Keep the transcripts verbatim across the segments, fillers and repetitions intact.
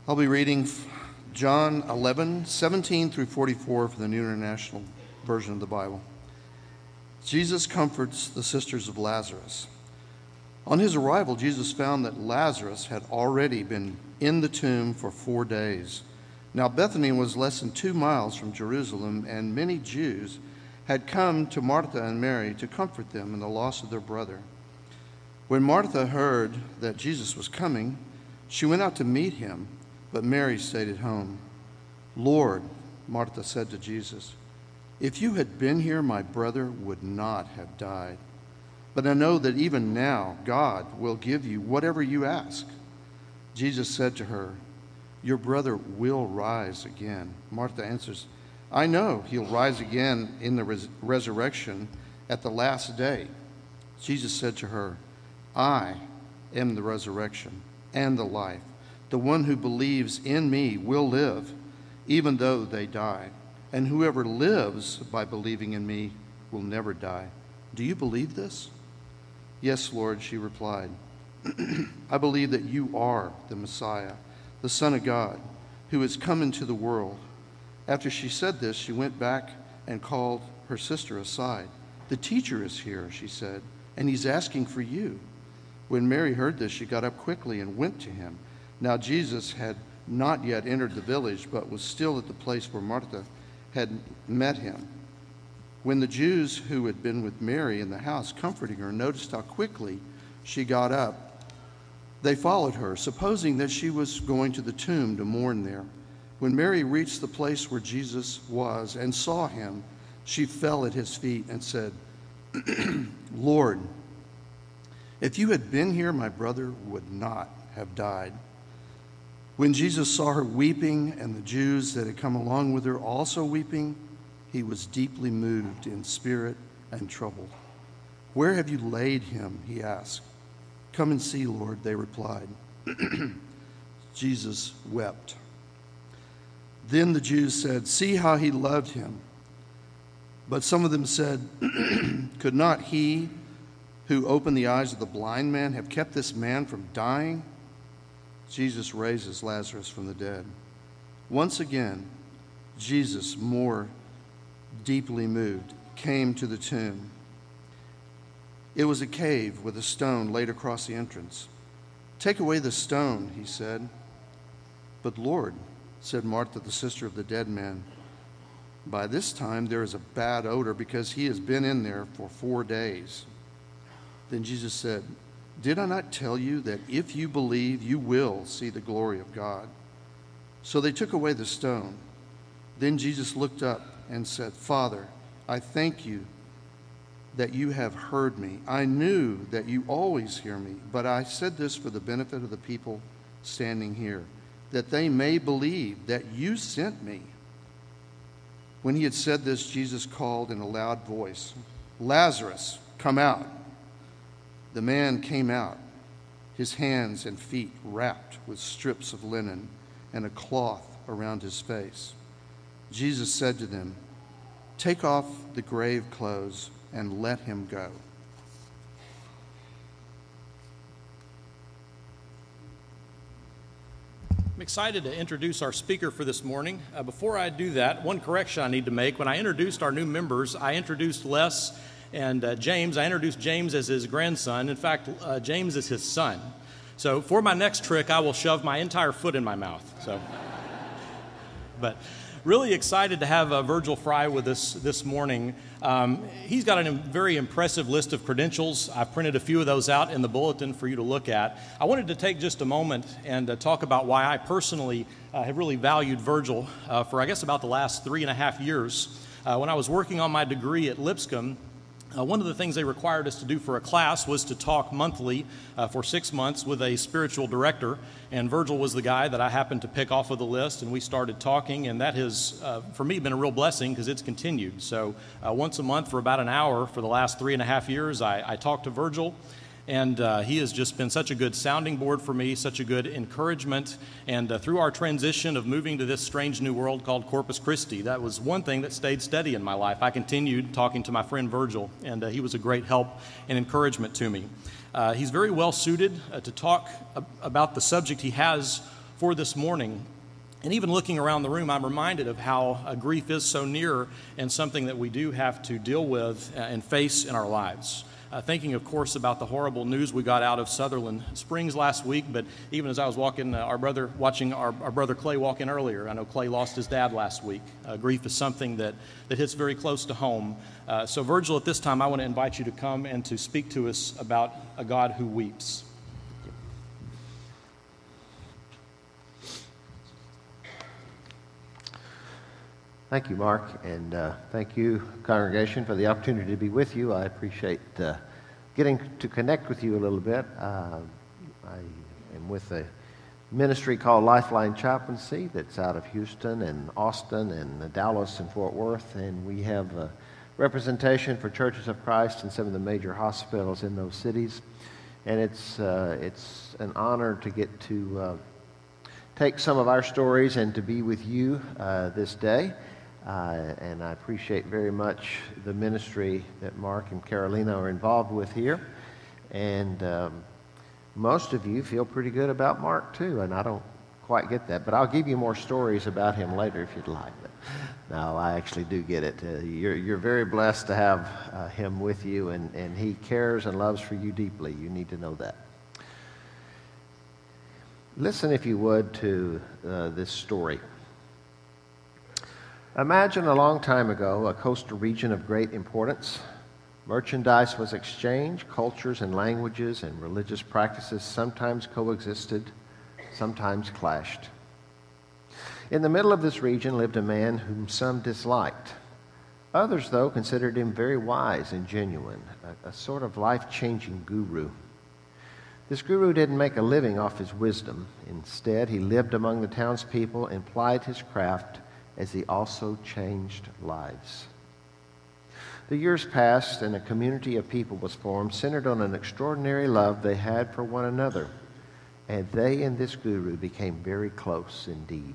I'll be reading John eleven, seventeen through forty-four for the New International Version of the Bible. Jesus comforts the sisters of Lazarus. On his arrival, Jesus found that Lazarus had already been in the tomb for four days. Now Bethany was less than two miles from Jerusalem, and many Jews had come to Martha and Mary to comfort them in the loss of their brother. When Martha heard that Jesus was coming, she went out to meet him, but Mary stayed at home. "Lord," Martha said to Jesus, "if you had been here, my brother would not have died. But I know that even now God will give you whatever you ask." Jesus said to her, "Your brother will rise again." Martha answers, "I know he'll rise again in the res- resurrection at the last day." Jesus said to her, "I am the resurrection and the life. The one who believes in me will live, even though they die. And whoever lives by believing in me will never die. Do you believe this?" "Yes, Lord," she replied. "I believe that you are the Messiah, the Son of God, who has come into the world." After she said this, she went back and called her sister aside. "The teacher is here," she said, "and he's asking for you." When Mary heard this, she got up quickly and went to him. Now Jesus had not yet entered the village, but was still at the place where Martha had met him. When the Jews who had been with Mary in the house comforting her noticed how quickly she got up, they followed her, supposing that she was going to the tomb to mourn there. When Mary reached the place where Jesus was and saw him, she fell at his feet and said, "Lord, if you had been here, my brother would not have died." When Jesus saw her weeping and the Jews that had come along with her also weeping, he was deeply moved in spirit and troubled. "Where have you laid him?" he asked. "Come and see, Lord," they replied. Jesus wept. Then the Jews said, "See how he loved him." But some of them said, "Could not he who opened the eyes of the blind man have kept this man from dying?" Jesus raises Lazarus from the dead. Once again, Jesus, more deeply moved, came to the tomb. It was a cave with a stone laid across the entrance. "Take away the stone," he said. "But Lord," said Martha, the sister of the dead man, "by this time there is a bad odor because he has been in there for four days." Then Jesus said, "Did I not tell you that if you believe, you will see the glory of God?" So they took away the stone. Then Jesus looked up and said, "Father, I thank you that you have heard me. I knew that you always hear me, but I said this for the benefit of the people standing here, that they may believe that you sent me." When he had said this, Jesus called in a loud voice, "Lazarus, come out." The man came out, his hands and feet wrapped with strips of linen and a cloth around his face. Jesus said to them, "Take off the grave clothes and let him go." I'm excited to introduce our speaker for this morning. Uh, before I do that, one correction I need to make. When I introduced our new members, I introduced Les and uh, James. I introduced James as his grandson. In fact, uh, James is his son. So for my next trick, I will shove my entire foot in my mouth. So, but really excited to have uh, Virgil Fry with us this morning. Um, he's got a very impressive list of credentials. I've printed a few of those out in the bulletin for you to look at. I wanted to take just a moment and uh, talk about why I personally uh, have really valued Virgil uh, for, I guess, about the last three and a half years. Uh, when I was working on my degree at Lipscomb, Uh, one of the things they required us to do for a class was to talk monthly uh, for six months with a spiritual director, and Virgil was the guy that I happened to pick off of the list, and we started talking, and that has, uh, for me, been a real blessing because it's continued. So uh, once a month for about an hour for the last three and a half years, I, I talked to Virgil, and uh, he has just been such a good sounding board for me, such a good encouragement. And uh, through our transition of moving to this strange new world called Corpus Christi, that was one thing that stayed steady in my life. I continued talking to my friend Virgil, and uh, he was a great help and encouragement to me. Uh, he's very well suited uh, to talk ab- about the subject he has for this morning. And even looking around the room, I'm reminded of how uh, grief is so near and something that we do have to deal with uh, and face in our lives. Uh, thinking, of course, about the horrible news we got out of Sutherland Springs last week, but even as I was walking, uh, our brother, watching our, our brother Clay walk in earlier, I know Clay lost his dad last week. Uh, grief is something that, that hits very close to home. Uh, so, Virgil, at this time, I want to invite you to come and to speak to us about a God who weeps. Thank you, Mark, and uh, thank you, congregation, for the opportunity to be with you. I appreciate uh, getting to connect with you a little bit. Uh, I am with a ministry called Lifeline Chaplaincy that's out of Houston and Austin and Dallas and Fort Worth, and we have a representation for Churches of Christ in some of the major hospitals in those cities. And it's, uh, it's an honor to get to uh, take some of our stories and to be with you uh, this day. Uh, and I appreciate very much the ministry that Mark and Carolina are involved with here. And um, most of you feel pretty good about Mark, too, and I don't quite get that. But I'll give you more stories about him later if you'd like. But no, I actually do get it. Uh, you're, you're very blessed to have uh, him with you, and, and he cares and loves for you deeply. You need to know that. Listen, if you would, to uh, this story. Imagine a long time ago a coastal region of great importance. Merchandise was exchanged, cultures and languages and religious practices sometimes coexisted, sometimes clashed. In the middle of this region lived a man whom some disliked. Others, though, considered him very wise and genuine, a, a sort of life-changing guru. This guru didn't make a living off his wisdom. Instead, he lived among the townspeople and plied his craft as he also changed lives. The years passed, and a community of people was formed centered on an extraordinary love they had for one another, and they and this guru became very close indeed.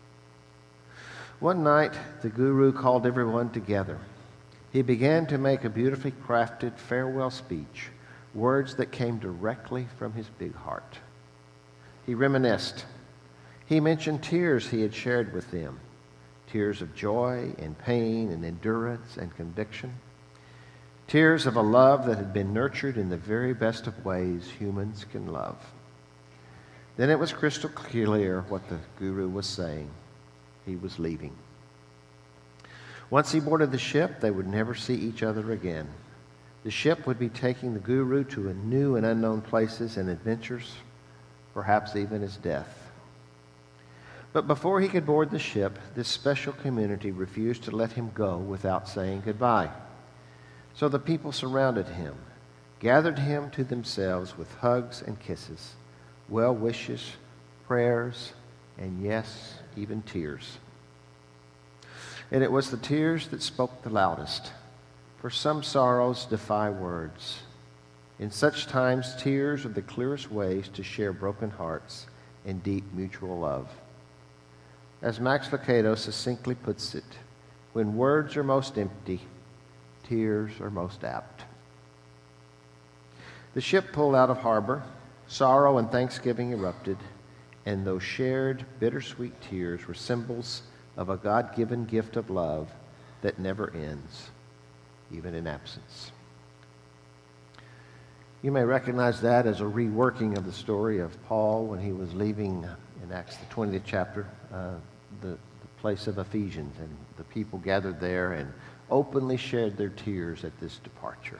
One night, the guru called everyone together. He began to make a beautifully crafted farewell speech, words that came directly from his big heart. He reminisced. He mentioned tears he had shared with them, tears of joy and pain and endurance and conviction, tears of a love that had been nurtured in the very best of ways humans can love. Then it was crystal clear what the guru was saying. He was leaving. Once he boarded the ship, they would never see each other again. The ship would be taking the guru to a new and unknown places and adventures, perhaps even his death. But before he could board the ship, this special community refused to let him go without saying goodbye. So the people surrounded him, gathered him to themselves with hugs and kisses, well wishes, prayers, and yes, even tears. And it was the tears that spoke the loudest, for some sorrows defy words. In such times, tears are the clearest ways to share broken hearts and deep mutual love. As Max Lucado succinctly puts it, when words are most empty, tears are most apt. The ship pulled out of harbor, sorrow and thanksgiving erupted, and those shared bittersweet tears were symbols of a God-given gift of love that never ends, even in absence. You may recognize that as a reworking of the story of Paul when he was leaving in Acts the twentieth chapter, uh, the, the place of Ephesians, and the people gathered there and openly shared their tears at this departure.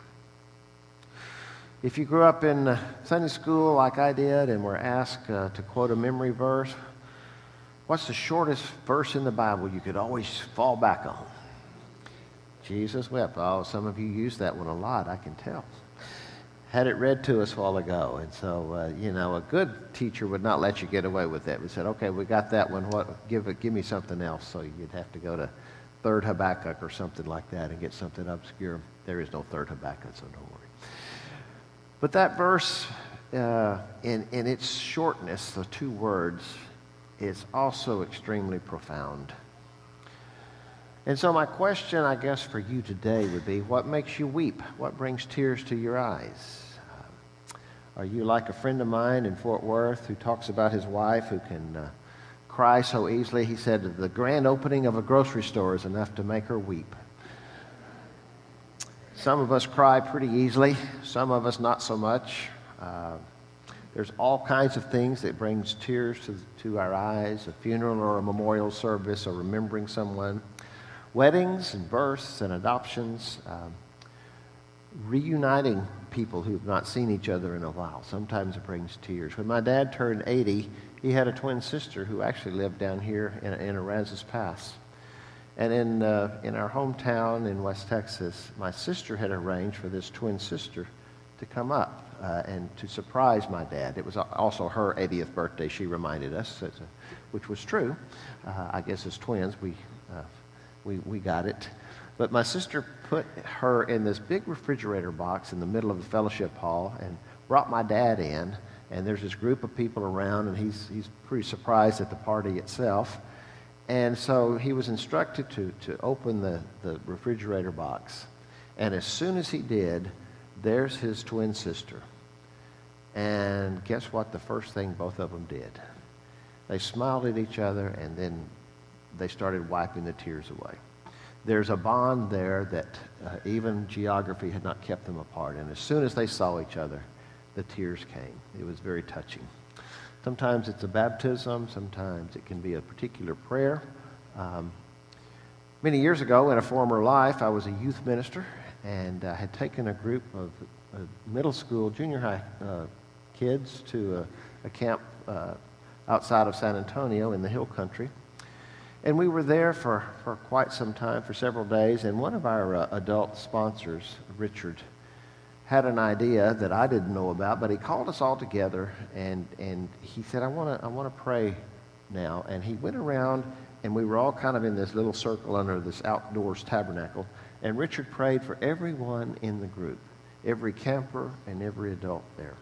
If you grew up in uh, Sunday school like I did and were asked uh, to quote a memory verse, what's the shortest verse in the Bible you could always fall back on? Jesus wept. Oh, some of you use that one a lot, I can tell. Had it read to us a while ago. And so, uh, you know, a good teacher would not let you get away with that. We said, okay, we got that one. What? Give it, give me something else. So you'd have to go to Third Habakkuk or something like that and get something obscure. There is no Third Habakkuk, so don't worry. But that verse, uh, in, in its shortness, the two words, is also extremely profound. And so my question, I guess, for you today would be, what makes you weep? What brings tears to your eyes? Uh, are you like a friend of mine in Fort Worth who talks about his wife who can uh, cry so easily. He said the grand opening of a grocery store is enough to make her weep. Some of us cry pretty easily, some of us not so much. Uh, there's all kinds of things that brings tears to, to our eyes, a funeral or a memorial service or remembering someone. Weddings and births and adoptions, um, reuniting people who've not seen each other in a while. Sometimes it brings tears. When my dad turned eighty, he had a twin sister who actually lived down here in, in Aransas Pass. And in, uh, in our hometown in West Texas, my sister had arranged for this twin sister to come up uh, and to surprise my dad. It was also her eightieth birthday, she reminded us, which was true. Uh, I guess as twins, we, uh, we, we got it. But my sister put her in this big refrigerator box in the middle of the fellowship hall and brought my dad in. And there's this group of people around, and he's, he's pretty surprised at the party itself. And so he was instructed to, to open the, the refrigerator box. And as soon as he did, there's his twin sister. And guess what? The first thing both of them did. They smiled at each other, and then they started wiping the tears away. There's a bond there that uh, even geography had not kept them apart. And as soon as they saw each other, the tears came. It was very touching. Sometimes it's a baptism. Sometimes it can be a particular prayer. Um, many years ago, in a former life, I was a youth minister, and I had taken a group of uh, middle school, junior high uh, kids to a, a camp uh, outside of San Antonio in the hill country. And we were there for, for quite some time, for several days, and one of our uh, adult sponsors, Richard, had an idea that I didn't know about, but he called us all together, and, and he said, I want to I want to pray now. And he went around, and we were all kind of in this little circle under this outdoors tabernacle, and Richard prayed for everyone in the group, every camper and every adult there.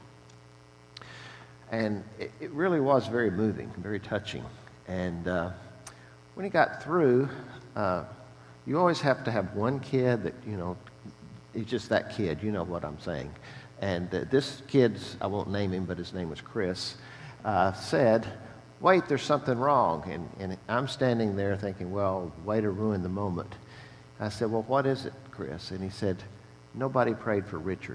And it, it really was very moving, very touching. And uh, when he got through, uh, you always have to have one kid that, you know, he's just that kid, you know what I'm saying. And uh, this kid's, I won't name him, but his name was Chris, uh, said, wait, there's something wrong. And, and I'm standing there thinking, well, way to ruin the moment. I said, well, what is it, Chris? And he said, nobody prayed for Richard.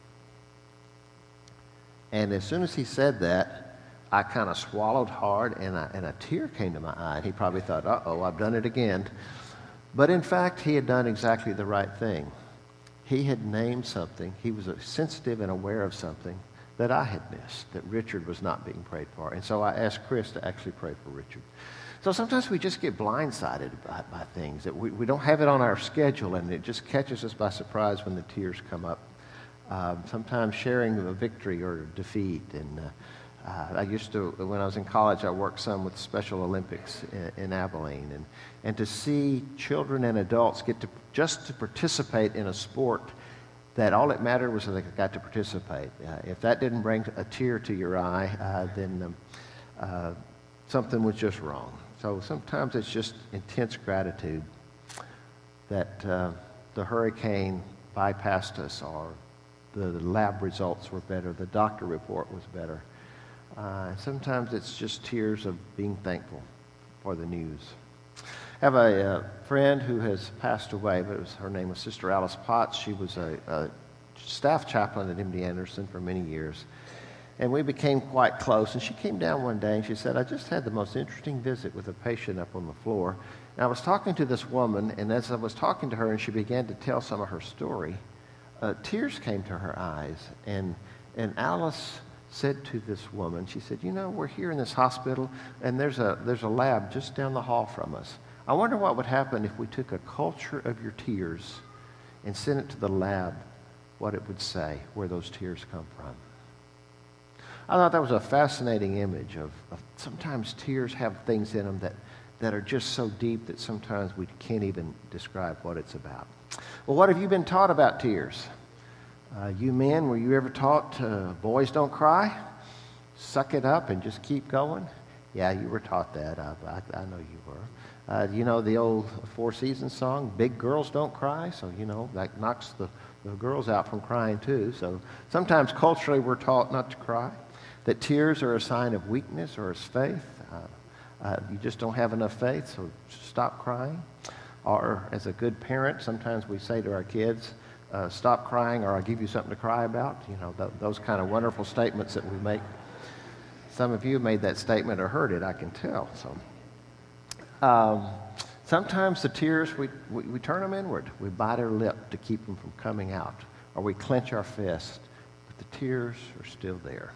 And as soon as he said that, I kind of swallowed hard, and, I, and a tear came to my eye. And he probably thought, uh-oh, I've done it again. But in fact, he had done exactly the right thing. He had named something. He was sensitive and aware of something that I had missed, that Richard was not being prayed for. And so I asked Chris to actually pray for Richard. So sometimes we just get blindsided by, by things, that we, we don't have it on our schedule, and it just catches us by surprise when the tears come up. Um, sometimes sharing a victory or defeat. And uh, uh, I used to, when I was in college, I worked some with Special Olympics in, in Abilene. And, and to see children and adults get to just to participate in a sport that all it mattered was that they got to participate. Uh, if that didn't bring a tear to your eye, uh, then um, uh, something was just wrong. So sometimes it's just intense gratitude that uh, the hurricane bypassed us, or the, the lab results were better, the doctor report was better. Uh, sometimes it's just tears of being thankful for the news. I have a uh, friend who has passed away, but it was, her name was Sister Alice Potts. She was a, a staff chaplain at M D Anderson for many years. And we became quite close. And she came down one day and she said, I just had the most interesting visit with a patient up on the floor. And I was talking to this woman, and as I was talking to her and she began to tell some of her story, uh, tears came to her eyes. And, and Alice said to this woman, she said, you know, we're here in this hospital, and there's a, there's a lab just down the hall from us. I wonder what would happen if we took a culture of your tears and sent it to the lab, what it would say, where those tears come from. I thought that was a fascinating image of, of sometimes tears have things in them that, that are just so deep that sometimes we can't even describe what it's about. Well, what have you been taught about tears? Uh, you men, were you ever taught uh, boys don't cry? Suck it up and just keep going? Yeah, you were taught that. I, I, I know you were. Uh, you know the old Four Seasons song, Big Girls Don't Cry? So, you know, that knocks the, the girls out from crying too. So sometimes culturally we're taught not to cry, that tears are a sign of weakness or as faith. Uh, Uh, you just don't have enough faith, so stop crying. Or as a good parent, sometimes we say to our kids, uh, stop crying or I'll give you something to cry about. You know, th- those kind of wonderful statements that we make. Some of you made that statement or heard it, I can tell. So, um, sometimes the tears, we, we, we turn them inward. We bite our lip to keep them from coming out. Or we clench our fist, but the tears are still there.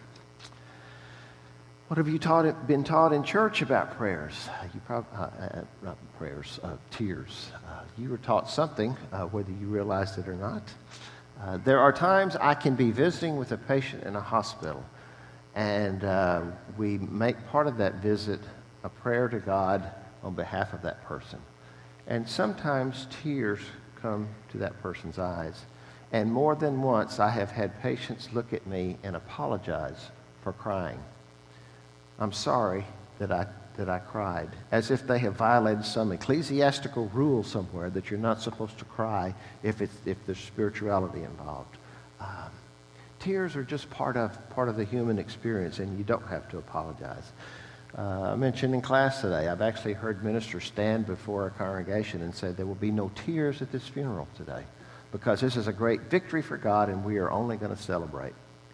What have you taught, been taught in church about prayers? You probably, uh, uh, not prayers, uh, tears. Uh, you were taught something, uh, whether you realized it or not. Uh, there are times I can be visiting with a patient in a hospital, and uh, we make part of that visit a prayer to God on behalf of that person. And sometimes tears come to that person's eyes. And more than once, I have had patients look at me and apologize for crying. I'm sorry that I, that I cried, as if they have violated some ecclesiastical rule somewhere that you're not supposed to cry if, it's, if there's spirituality involved. Um, tears are just part of, part of the human experience, and you don't have to apologize. Uh, I mentioned in class today, I've actually heard ministers stand before a congregation and say there will be no tears at this funeral today because this is a great victory for God and we are only going to celebrate.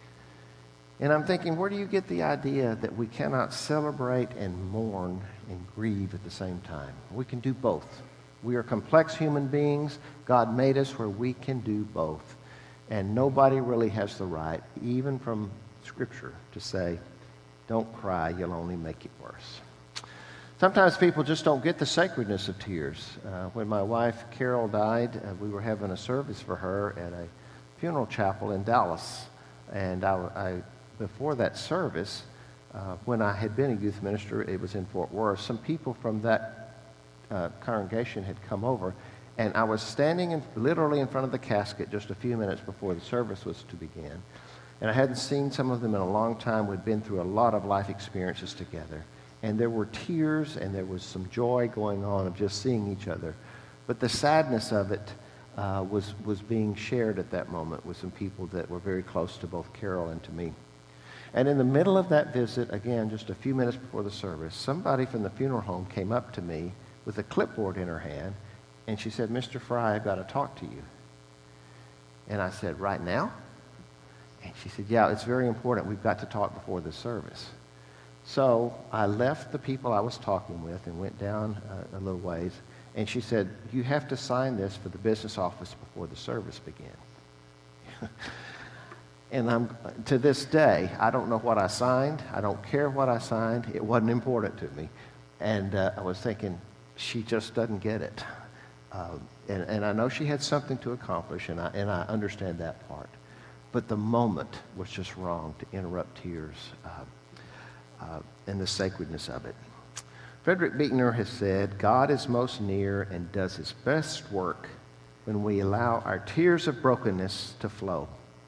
And I'm thinking, where do you get the idea that we cannot celebrate and mourn and grieve at the same time? We can do both. We are complex human beings. God made us where we can do both. And nobody really has the right, even from Scripture, to say, don't cry, you'll only make it worse. Sometimes people just don't get the sacredness of tears. Uh, when my wife Carol died, uh, we were having a service for her at a funeral chapel in Dallas. And I, I before that service, uh, when I had been a youth minister, it was in Fort Worth, some people from that uh, congregation had come over, and I was standing in, literally in front of the casket just a few minutes before the service was to begin. And I hadn't seen some of them in a long time. We'd been through a lot of life experiences together. And there were tears and there was some joy going on of just seeing each other. But the sadness of it uh, was, was being shared at that moment with some people that were very close to both Carol and to me. And in the middle of that visit, again, just a few minutes before the service, somebody from the funeral home came up to me with a clipboard in her hand, and she said, Mister Fry, I've got to talk to you. And I said, right now? And she said, yeah, it's very important. We've got to talk before the service. So I left the people I was talking with and went down uh, a little ways, and she said, you have to sign this for the business office before the service began. And I'm, to this day, I don't know what I signed. I don't care what I signed. It wasn't important to me. And uh, I was thinking, she just doesn't get it. Um, and, and I know she had something to accomplish, and I, and I understand that part. But the moment was just wrong to interrupt tears uh, uh, and the sacredness of it. Frederick Buechner has said, God is most near and does his best work when we allow our tears of brokenness to flow.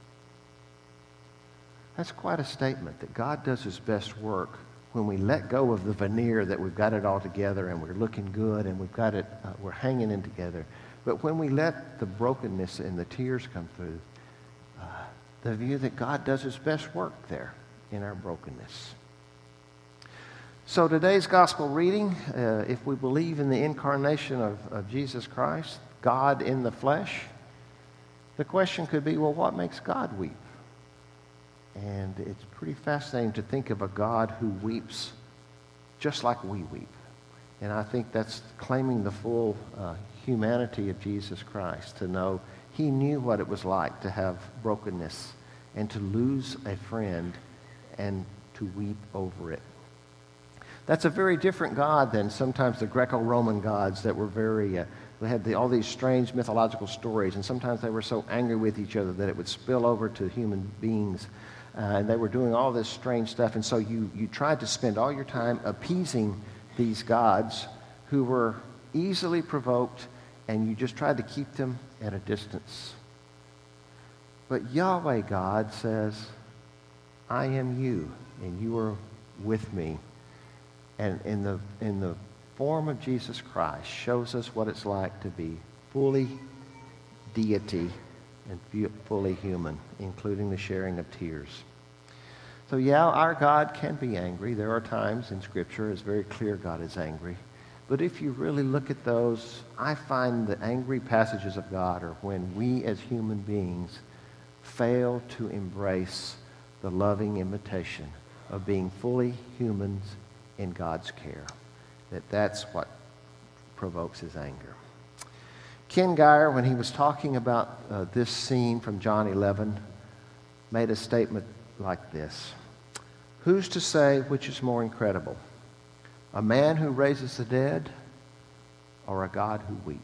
That's quite a statement, that God does his best work when we let go of the veneer that we've got it all together and we're looking good and we've got it, uh, we're hanging in together. But when we let the brokenness and the tears come through, uh, the view that God does his best work there in our brokenness. So today's gospel reading, uh, if we believe in the incarnation of, of Jesus Christ, God in the flesh, the question could be, well, what makes God weep? And it's pretty fascinating to think of a God who weeps just like we weep. And I think that's claiming the full uh, humanity of Jesus Christ, to know he knew what it was like to have brokenness and to lose a friend and to weep over it. That's a very different God than sometimes the Greco-Roman gods that were very, uh, they had the, all these strange mythological stories, and sometimes they were so angry with each other that it would spill over to human beings. Uh, and they were doing all this strange stuff. And so you, you tried to spend all your time appeasing these gods who were easily provoked, and you just tried to keep them at a distance. But Yahweh God says, I am you, and you are with me. And in the, in the form of Jesus Christ shows us what it's like to be fully deity and fully human, including the sharing of tears. So yeah, our God can be angry. There are times in Scripture it's very clear God is angry. But if you really look at those, I find the angry passages of God are when we as human beings fail to embrace the loving invitation of being fully humans in God's care. That that's what provokes his anger. Ken Geyer, when he was talking about uh, this scene from John eleven, made a statement like this: "Who's to say which is more incredible, a man who raises the dead or a God who weeps?"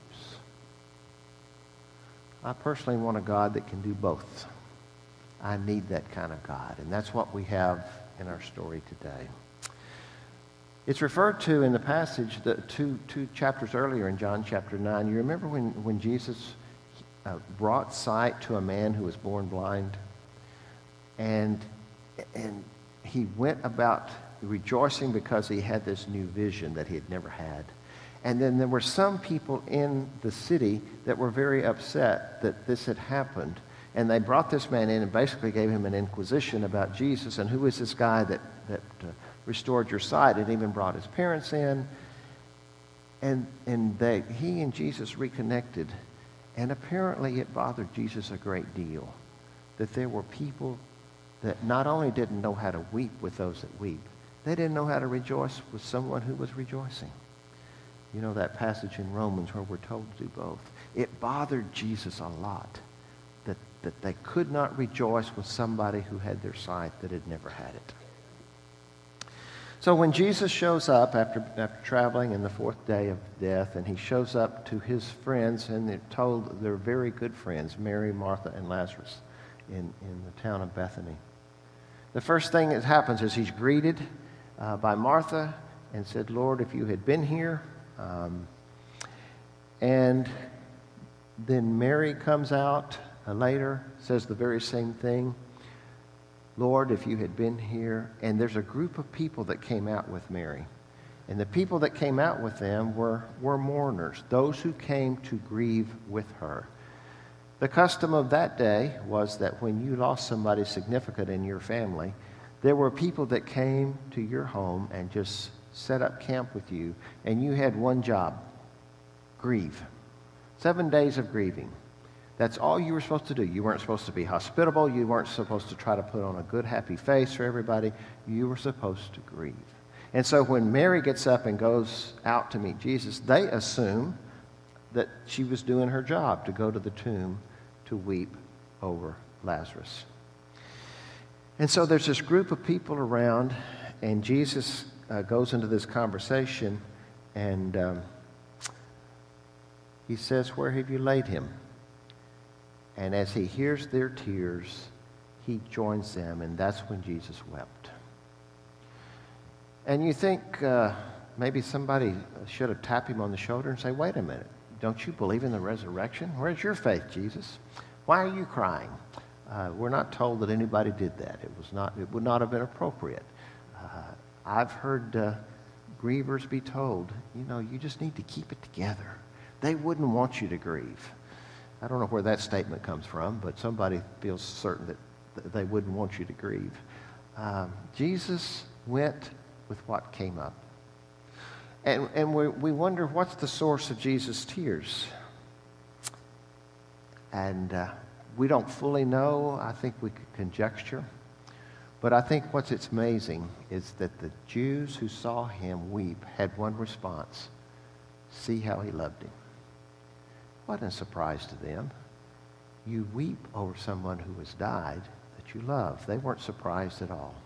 I personally want a God that can do both. I need that kind of God, and that's what we have in our story today. It's referred to in the passage that two, two chapters earlier in John chapter nine. You remember when, when Jesus uh, brought sight to a man who was born blind? And, and he went about rejoicing because he had this new vision that he had never had. And then there were some people in the city that were very upset that this had happened. And they brought this man in and basically gave him an inquisition about Jesus and who is this guy that, that uh, restored your sight, and even brought his parents in. And, and they, he and Jesus reconnected. And apparently it bothered Jesus a great deal that there were people that not only didn't know how to weep with those that weep, they didn't know how to rejoice with someone who was rejoicing. You know that passage in Romans where we're told to do both. It bothered Jesus a lot that, that they could not rejoice with somebody who had their sight that had never had it. So when Jesus shows up after, after traveling in the fourth day of death, and he shows up to his friends, and they're told they're very good friends, Mary, Martha, and Lazarus, in, in the town of Bethany. The first thing that happens is he's greeted uh, by Martha and said, "Lord, if you had been here." Um, and then Mary comes out uh, later, says the very same thing. "Lord, if you had been here." And there's a group of people that came out with Mary. And the people that came out with them were, were mourners, those who came to grieve with her. The custom of that day was that when you lost somebody significant in your family, there were people that came to your home and just set up camp with you, and you had one job: grieve. Seven days of grieving. That's all you were supposed to do. You weren't supposed to be hospitable. You weren't supposed to try to put on a good, happy face for everybody. You were supposed to grieve. And so when Mary gets up and goes out to meet Jesus, they assume that she was doing her job, to go to the tomb to weep over Lazarus. And so there's this group of people around, and Jesus uh, goes into this conversation, and um, he says, "Where have you laid him?" And as he hears their tears, he joins them, and that's when Jesus wept. And you think uh, maybe somebody should have tapped him on the shoulder and say, "Wait a minute, don't you believe in the resurrection? Where's your faith, Jesus? Why are you crying?" Uh, we're not told that anybody did that. It was not. It would not have been appropriate. Uh, I've heard uh, grievers be told, you know, you just need to keep it together. They wouldn't want you to grieve. I don't know where that statement comes from, but somebody feels certain that th- they wouldn't want you to grieve. Um, Jesus went with what came up. And, and we, we wonder, what's the source of Jesus' tears? And uh, we don't fully know. I think we could conjecture. But I think what's it's amazing is that the Jews who saw him weep had one response: see how he loved him. Wasn't a surprise to them. You weep over someone who has died that you love. They weren't surprised at all.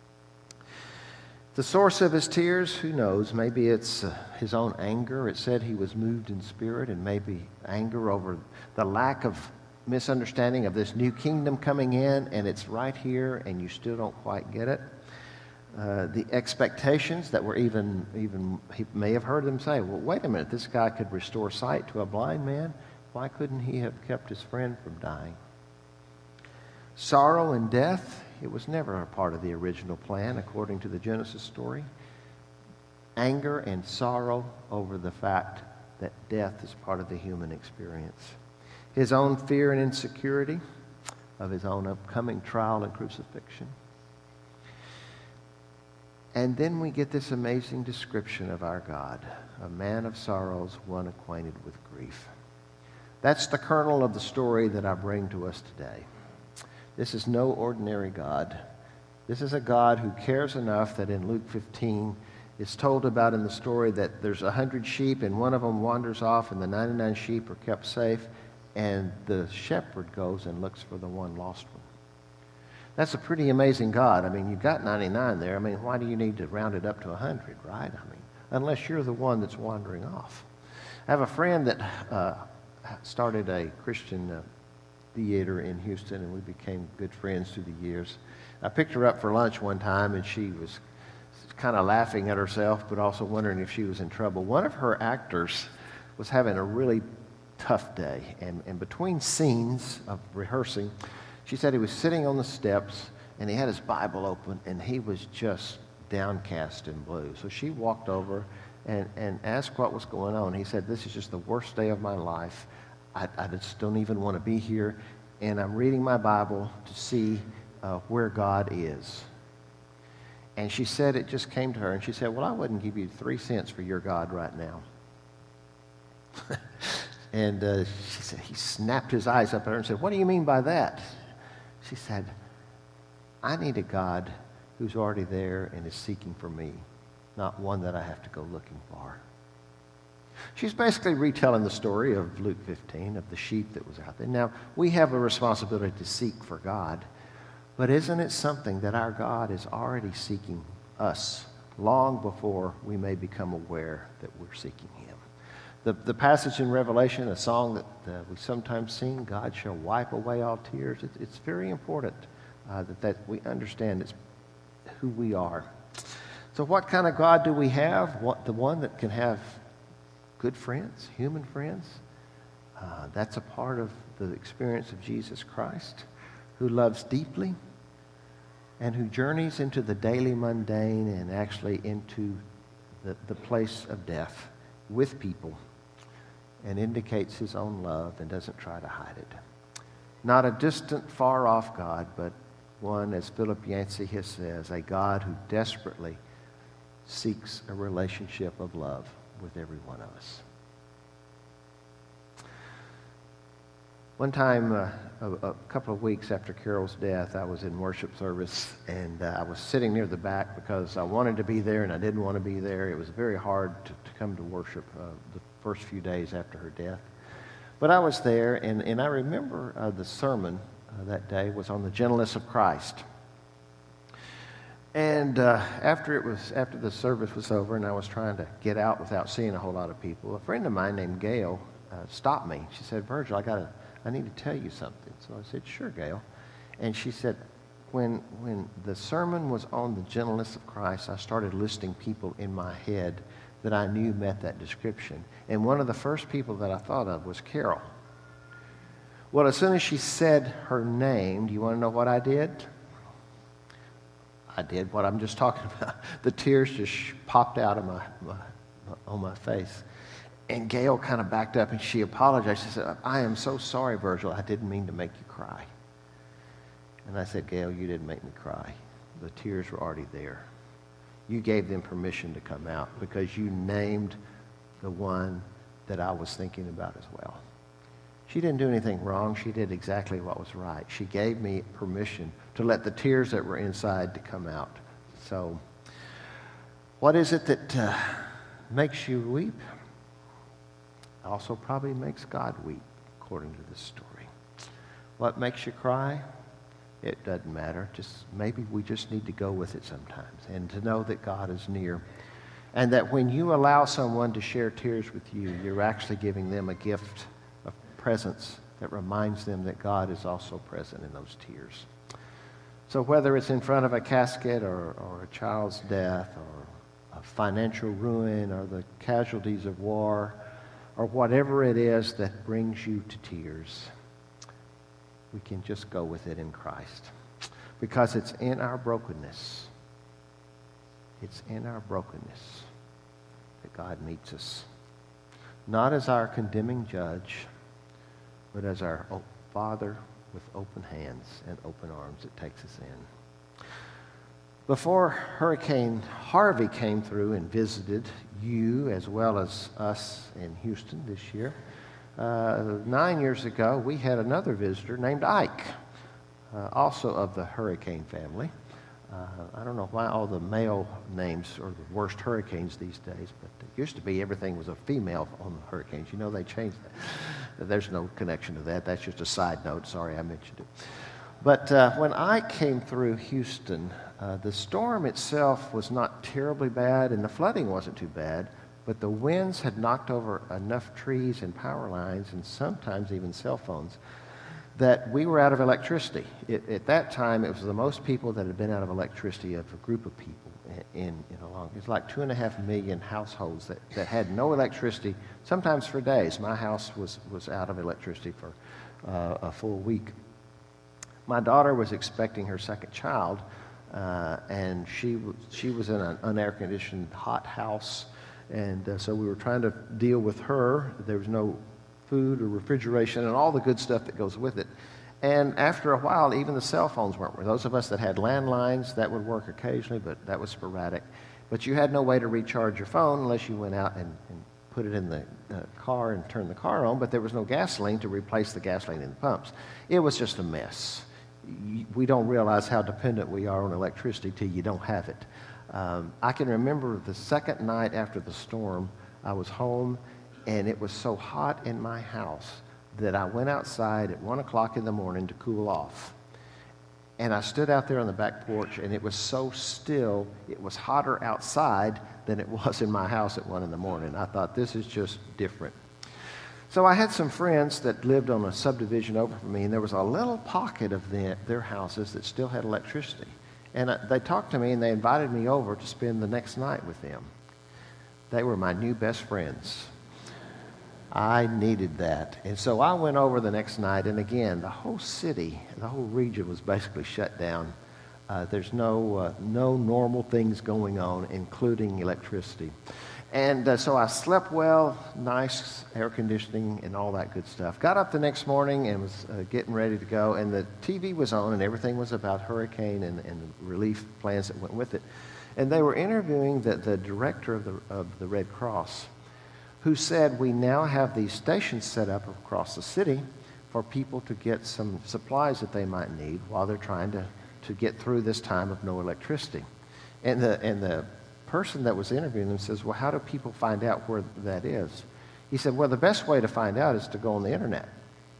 The source of his tears, who knows? Maybe it's uh, his own anger. It said he was moved in spirit, and maybe anger over the lack of misunderstanding of this new kingdom coming in, and it's right here, and you still don't quite get it. Uh, the expectations that were even, even, he may have heard them say, well, wait a minute, this guy could restore sight to a blind man. Why couldn't he have kept his friend from dying? Sorrow and death, it was never a part of the original plan, according to the Genesis story. Anger and sorrow over the fact that death is part of the human experience. His own fear and insecurity of his own upcoming trial and crucifixion. And then we get this amazing description of our God, a man of sorrows, one acquainted with grief. That's the kernel of the story that I bring to us today. This is no ordinary God. This is a God who cares enough that in Luke fifteen, it's told about in the story that there's a hundred sheep and one of them wanders off and the ninety-nine sheep are kept safe, and the shepherd goes and looks for the one lost one. That's a pretty amazing God. I mean, you've got ninety-nine there. I mean, why do you need to round it up to one hundred, right? I mean, unless you're the one that's wandering off. I have a friend that uh, started a Christian uh, theater in Houston, and we became good friends through the years. I picked her up for lunch one time, and she was kind of laughing at herself, but also wondering if she was in trouble. One of her actors was having a really tough day, and, and between scenes of rehearsing, she said he was sitting on the steps, and he had his Bible open, and he was just downcast and blue. So she walked over and, and asked what was going on. He said, "This is just the worst day of my life. I, I just don't even want to be here, and I'm reading my Bible to see uh, where God is." And she said it just came to her, and she said, "Well, I wouldn't give you three cents for your God right now." And uh, she said, he snapped his eyes up at her and said, "What do you mean by that?" She said, "I need a God who's already there and is seeking for me, not one that I have to go looking for." She's basically retelling the story of Luke fifteen, of the sheep that was out there. Now, we have a responsibility to seek for God, but isn't it something that our God is already seeking us long before we may become aware that we're seeking Him? The, the passage in Revelation, a song that uh, we sometimes sing, "God shall wipe away all tears," it, it's very important uh, that, that we understand it's who we are. So what kind of God do we have? What, the one that can have good friends, human friends? Uh, that's a part of the experience of Jesus Christ, who loves deeply and who journeys into the daily mundane and actually into the, the place of death with people and indicates his own love and doesn't try to hide it. Not a distant, far-off God, but one, as Philip Yancey has says, a God who desperately seeks a relationship of love with every one of us. One time, uh, a, a couple of weeks after Carol's death, I was in worship service, and uh, I was sitting near the back because I wanted to be there and I didn't want to be there. It was very hard to, to come to worship uh, the first few days after her death. But I was there, and, and I remember uh, the sermon uh, that day was on the gentleness of Christ. And uh, after it was after the service was over and I was trying to get out without seeing a whole lot of people, a friend of mine named Gail uh, stopped me. She said, "Virgil, I gotta, I need to tell you something." So I said, "Sure, Gail." And she said, when, when the sermon was on the gentleness of Christ, I started listing people in my head that I knew met that description. And one of the first people that I thought of was Carol. Well, as soon as she said her name, do you want to know what I did? I did what I'm just talking about. The tears just popped out of my, my, my on my face. And Gail kind of backed up and she apologized. She said, "I am so sorry, Virgil. I didn't mean to make you cry." And I said, "Gail, you didn't make me cry. The tears were already there. You gave them permission to come out because you named the one that I was thinking about as well." She didn't do anything wrong. She did exactly what was right. She gave me permission to let the tears that were inside to come out. So what is it that uh, makes you weep? Also probably makes God weep, according to this story. What makes you cry? It doesn't matter. Just maybe we just need to go with it sometimes and to know that God is near. And that when you allow someone to share tears with you, you're actually giving them a gift of presence that reminds them that God is also present in those tears. So whether it's in front of a casket or, or a child's death or a financial ruin or the casualties of war or whatever it is that brings you to tears, we can just go with it in Christ. Because it's in our brokenness, it's in our brokenness that God meets us. Not as our condemning judge, but as our Father with open hands and open arms that takes us in. Before Hurricane Harvey came through and visited you as well as us in Houston this year, uh, nine years ago we had another visitor named Ike, uh, also of the hurricane family. Uh, I don't know why all the male names are the worst hurricanes these days, but it used to be everything was a female on the hurricanes. You know, they changed that. There's no connection to that. That's just a side note. Sorry I mentioned it. But uh, when I came through Houston, uh, the storm itself was not terribly bad, and the flooding wasn't too bad, but the winds had knocked over enough trees and power lines, and sometimes even cell phones, that we were out of electricity. It, at that time, it was the most people that had been out of electricity of a group of people in, in a long, it was like two and a half million households that, that had no electricity, sometimes for days. My house was, was out of electricity for uh, a full week. My daughter was expecting her second child, uh, and she, w- she was in an unair-conditioned hot house, and uh, so we were trying to deal with her. There was no food or refrigeration and all the good stuff that goes with it. And after a while, even the cell phones weren't working. Those of us that had landlines, that would work occasionally, but that was sporadic. But you had no way to recharge your phone unless you went out and, and put it in the uh, car and turned the car on, but there was no gasoline to replace the gasoline in the pumps. It was just a mess. We don't realize how dependent we are on electricity till you don't have it. Um, I can remember the second night after the storm, I was home, and it was so hot in my house that I went outside at one o'clock in the morning to cool off. And I stood out there on the back porch, and it was so still, it was hotter outside than it was in my house at one in the morning. I thought, this is just different. So I had some friends that lived on a subdivision over from me, and there was a little pocket of the, their houses that still had electricity. And uh, they talked to me, and they invited me over to spend the next night with them. They were my new best friends. I needed that. And so I went over the next night, and again, the whole city, the whole region was basically shut down. Uh, there's no, uh, no normal things going on, including electricity. And uh, so I slept well, nice air conditioning and all that good stuff. Got up the next morning and was uh, getting ready to go, and the T V was on, and everything was about hurricane and, and the relief plans that went with it. And they were interviewing the, the director of the, of the Red Cross, who said, we now have these stations set up across the city for people to get some supplies that they might need while they're trying to, to get through this time of no electricity. And the, and the person that was interviewing them says, well, how do people find out where that is? He said, well, the best way to find out is to go on the internet.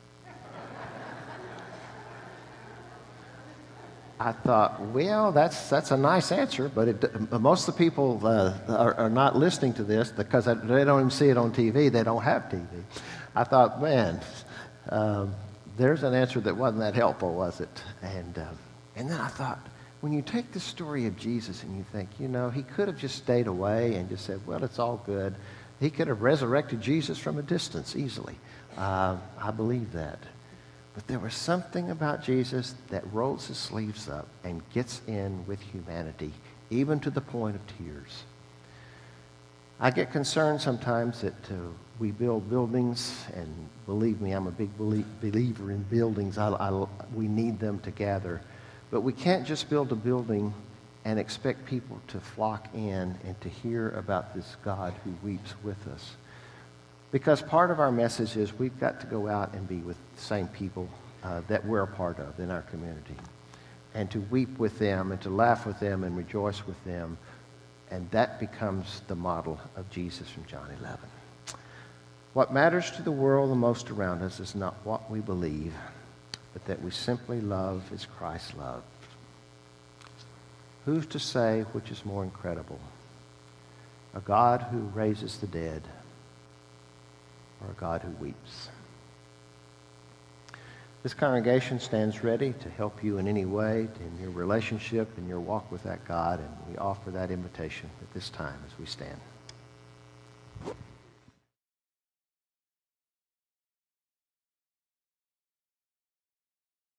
I thought, well, that's that's a nice answer, but it, most of the people uh, are, are not listening to this because they don't even see it on T V. They don't have T V. I thought, man, um, there's an answer that wasn't that helpful, was it? And uh, and then I thought, when you take the story of Jesus and you think, you know, he could have just stayed away and just said, well, it's all good. He could have resurrected Jesus from a distance easily. Uh, I believe that. But there was something about Jesus that rolls his sleeves up and gets in with humanity, even to the point of tears. I get concerned sometimes that uh, we build buildings, and believe me, I'm a big belie- believer in buildings. I, I, we need them to gather. But we can't just build a building and expect people to flock in and to hear about this God who weeps with us. Because part of our message is we've got to go out and be with the same people uh, that we're a part of in our community, and to weep with them and to laugh with them and rejoice with them. And that becomes the model of Jesus from John eleven. What matters to the world the most around us is not what we believe, but that we simply love as Christ loved. Who's to say which is more incredible? A God who raises the dead, or a God who weeps? This congregation stands ready to help you in any way in your relationship, in your walk with that God, and we offer that invitation at this time as we stand.